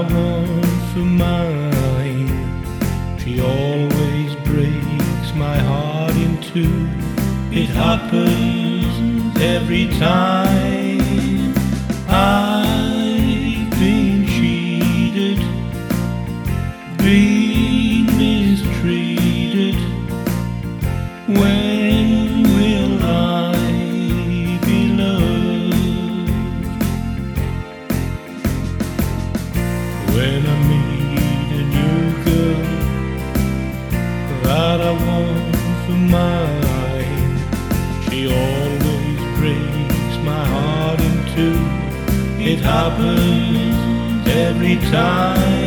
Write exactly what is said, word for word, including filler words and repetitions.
want for mine. She always breaks my heart in two. It happens every time. I've been cheated, been mistreated. When will I be loved? When I meet a new girl that I want for mine, she always breaks my heart in two. It happens every time.